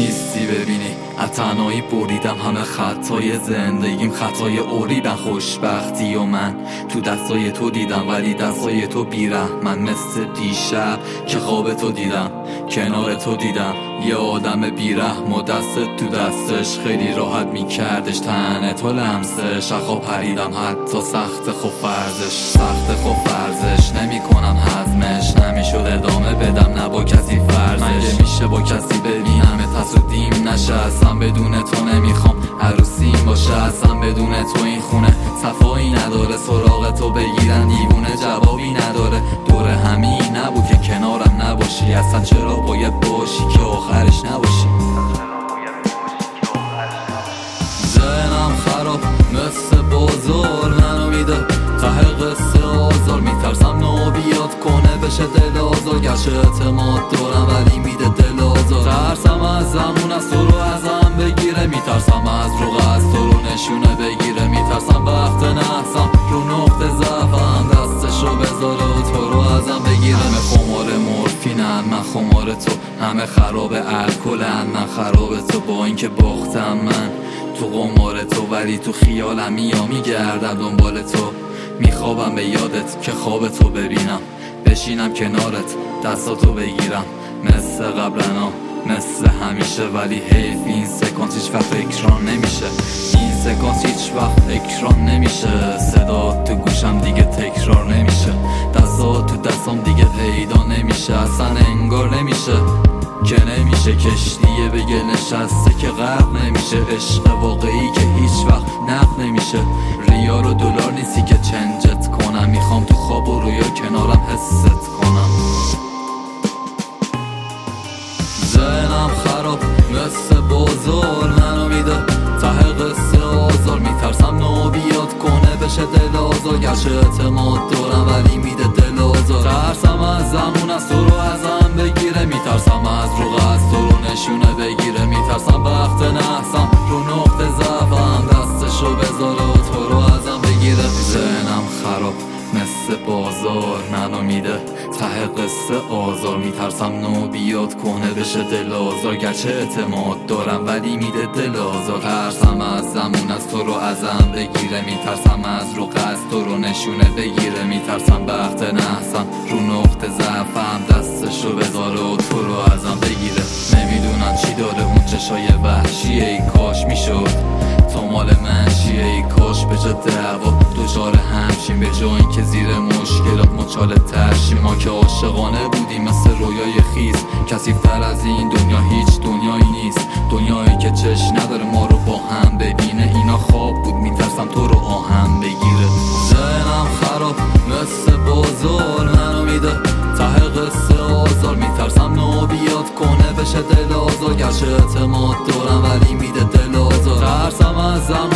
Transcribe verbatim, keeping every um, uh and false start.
نیستی ببینی از تنهایی بریدم همه خطای زندگیم، خطای اوریدن خوشبختی و من تو دستای تو دیدم، ولی دستای تو بیرحمن. مثل دیشب که خواب تو دیدم، کنار تو دیدم یه آدم بیرحم و دست تو دستش خیلی راحت میکردش تنه تو لمسش. اخوا پریدم حتی سخت خوب فرزش، سخت خوب فرزش نمی کنم حزمش، نمیشد ادامه بدم نه با کسی فرزش. مگه میشه با کسی ببینم تصدیم نشه؟ اصلا بدون تو نمیخوام عروسیم باشه، اصلا بدون تو این خونه صفایی نداره. سراغ تو بگیرن دیوونه جوابی نداره. دور همین نبود که کنارم نباشی، اصلا چرا باید باشی که آخرش نباشی؟ ذهنم خراب مثل بازار منو میده ته قصه آزار، میترسم نابیاد کنه بشه دل آزار. گرچه اعتماد دارم ولی میده دل آزار. ترسم از زمون از تو رو ازم بگیره، میترسم از رو از تو رو نشونه بگیره، میترسم وقت نحسم رو نقطه ضعفم دستشو بذاره و تو رو ازم بگیره. همه خمار مورفینن من خمار تو، همه خراب الکلن من خراب تو. با اینکه باختم من تو قمار تو، ولی تو خیالم میام میگردم دنبال تو. میخوابم به یادت که خواب تو ببینم، بشینم کنارت دستاتو بگیرم مثل قبلنا مثل همیشه. ولی حیف این سکانس هیچ وقت تکرار نمیشه، این سکانس هیچ وقت تکرار نمیشه. صدا تو گوشم دیگه تکرار نمیشه، دستا تو دستام دیگه پیدا نمیشه، اصلا انگار نمیشه که نمیشه. کشتیه به گل نشسته که غرق نمیشه، عشق واقعی که هیچ وقت نقد نمیشه. ریال و دلار نیستی که چنجت کنم، میخوام تو خواب و رویا کنارم حست کنم. ذهنم خراب مثل بازار منو میده ته قصه آزار، میترسم نابیاد کنه بشه دل آزار. گرچه اعتماد دارم ولی میده دل آزار. ترسم از زمون از تو رو ازم بگیره، میترسم از رو از تو رو نشونه بگیره، میترسم وقت نحسم رو نقطه ضعفم دستشو بذاره و تو رو ازم بگیره. ذهنم خراب مثل بازار منو میده ته قصه آزار، میترسم نو بیاد کنه بشه دل آزار. گرچه اعتماد دارم ولی میده دل آزار. ترسم از زمون از تو رو ازم بگیره، میترسم از رو قصد تو رو نشونه بگیره، میترسم وقت نحسم رو نقطه ضعفم دستشو بذاره و تو رو ازم بگیره. نمیدونم چی داره اون چشای وحشیه، ای کاش میشد تو مال من چیه، ای کاش به جا دعوا دوچار همشیم، به جا این که زیر مشکلات مچاله ترشیم. ما که عاشقانه بودیم مثل رویای خیز، کثیف‌تر از این دنیا هیچ دنیایی نیست. دنیایی که چشم نداره ما رو با هم ببینه، اینا خواب بود میترسم تو رو آهم بگیره. ذهنم خراب مثل بازار منو میده ته قصه آزار، میترسم نابیاد کنه بشه دل آزار. گرچه اعتماد دارم ولی میده دل آزار. ترسم از